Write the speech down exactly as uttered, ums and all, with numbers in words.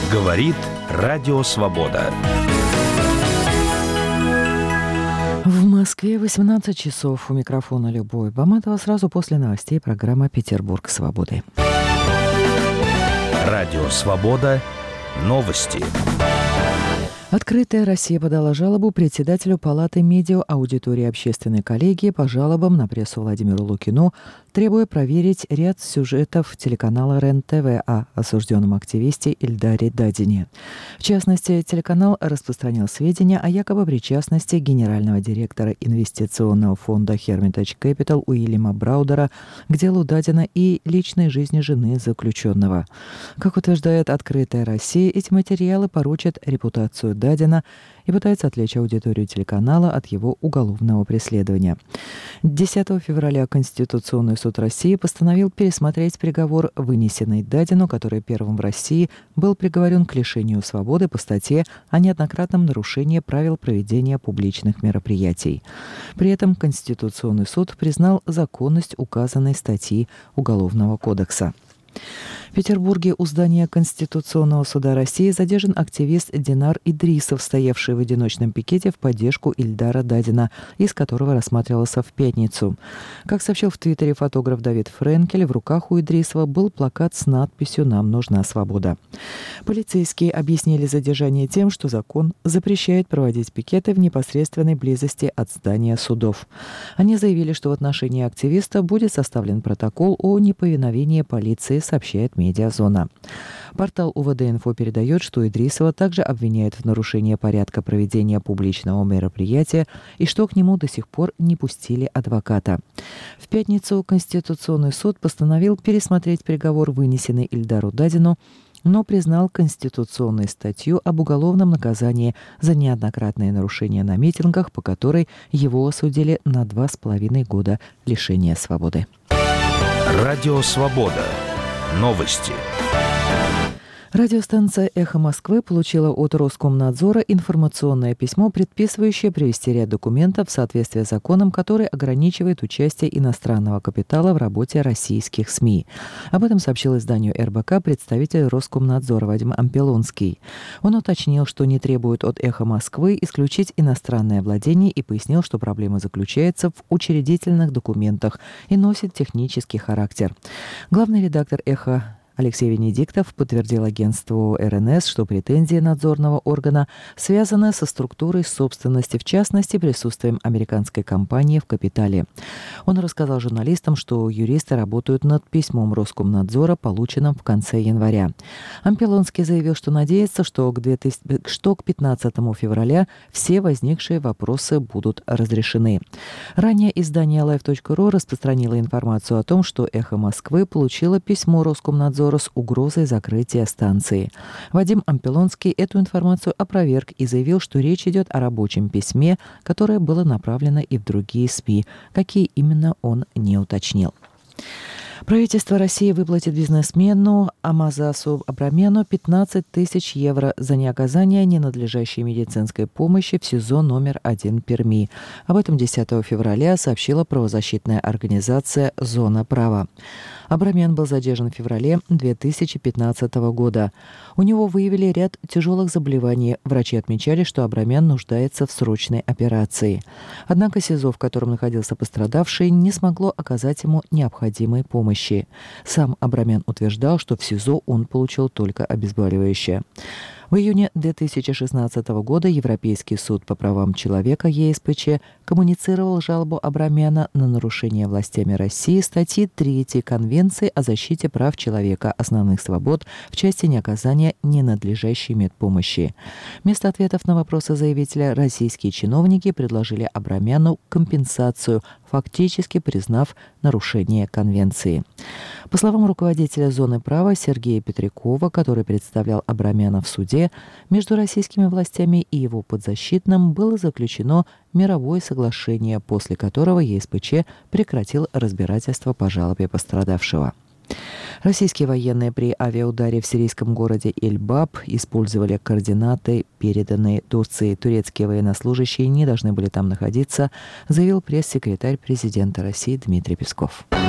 Говорит Радио Свобода. В Москве восемнадцать часов. У микрофона Любовь Баматова. Сразу после новостей программа «Петербург свободы». Радио Свобода. Новости. Открытая Россия подала жалобу председателю Палаты медиа аудитории общественной коллегии по жалобам на прессу Владимиру Лукину, требуя проверить ряд сюжетов телеканала РЕН-ТВ о осужденном активисте Ильдаре Дадине. В частности, телеканал распространил сведения о якобы причастности генерального директора инвестиционного фонда Hermitage Capital Уильяма Браудера к делу Дадина и личной жизни жены заключенного. Как утверждает «Открытая Россия», эти материалы порочат репутацию Дадина и пытаются отвлечь аудиторию телеканала от его уголовного преследования. десятого февраля Конституционный суд России постановил пересмотреть приговор, вынесенный Дадину, который первым в России был приговорен к лишению свободы по статье о неоднократном нарушении правил проведения публичных мероприятий. При этом Конституционный суд признал законность указанной статьи Уголовного кодекса. В Петербурге у здания Конституционного суда России задержан активист Динар Идрисов, стоявший в одиночном пикете в поддержку Ильдара Дадина, из которого рассматривался в пятницу. Как сообщил в Твиттере фотограф Давид Френкель, в руках у Идрисова был плакат с надписью «Нам нужна свобода». Полицейские объяснили задержание тем, что закон запрещает проводить пикеты в непосредственной близости от здания судов. Они заявили, что в отношении активиста будет составлен протокол о неповиновении полиции, сообщает «Медиазона». Портал УВД-Инфо передает, что Идрисова также обвиняют в нарушении порядка проведения публичного мероприятия и что к нему до сих пор не пустили адвоката. В пятницу Конституционный суд постановил пересмотреть приговор, вынесенный Ильдару Дадину, но признал конституционную статью об уголовном наказании за неоднократные нарушения на митингах, по которой его осудили на два с половиной года лишения свободы. Радио Свобода. Новости. Радиостанция «Эхо Москвы» получила от Роскомнадзора информационное письмо, предписывающее привести ряд документов в соответствие с законом, который ограничивает участие иностранного капитала в работе российских СМИ. Об этом сообщил изданию эр бэ ка представитель Роскомнадзора Вадим Ампелонский. Он уточнил, что не требует от «Эхо Москвы» исключить иностранное владение, и пояснил, что проблема заключается в учредительных документах и носит технический характер. Главный редактор «Эхо» Алексей Венедиктов подтвердил агентству эр эн эс, что претензии надзорного органа связаны со структурой собственности, в частности, присутствием американской компании в капитале. Он рассказал журналистам, что юристы работают над письмом Роскомнадзора, полученным в конце января. Ампелонский заявил, что надеется, что к, двухтысячному, что к пятнадцатому февраля все возникшие вопросы будут разрешены. Ранее издание лайв точка ру распространило информацию о том, что «Эхо Москвы» получило письмо Роскомнадзора с угрозой закрытия станции. Вадим Ампелонский эту информацию опроверг и заявил, что речь идет о рабочем письме, которое было направлено и в другие СМИ. Какие именно, он не уточнил. Правительство России выплатит бизнесмену Амазасу Абрамену пятнадцать тысяч евро за неоказание ненадлежащей медицинской помощи в СИЗО номер один Перми. Об этом десятого февраля сообщила правозащитная организация «Зона права». Абрамен был задержан в феврале две тысячи пятнадцатого года. У него выявили ряд тяжелых заболеваний. Врачи отмечали, что Абрамен нуждается в срочной операции. Однако СИЗО, в котором находился пострадавший, не смогло оказать ему необходимой помощи. Сам Абрамен утверждал, что в СИЗО он получил только обезболивающее. В июне две тысячи шестнадцатого года Европейский суд по правам человека е эс пэ че коммуницировал жалобу Абрамена на нарушение властями России статьи третьей Конвенции о защите прав человека, основных свобод в части неоказания ненадлежащей медпомощи. Вместо ответов на вопросы заявителя российские чиновники предложили Абрамену компенсацию, фактически признав нарушение Конвенции. По словам руководителя «Зоны права» Сергея Петрякова, который представлял Абрамена в суде, между российскими властями и его подзащитным было заключено мировое соглашение, после которого е эс пэ че прекратил разбирательство по жалобе пострадавшего. Российские военные при авиаударе в сирийском городе Эльбаб использовали координаты, переданные Турции. Турецкие военнослужащие не должны были там находиться, заявил пресс-секретарь президента России Дмитрий Песков.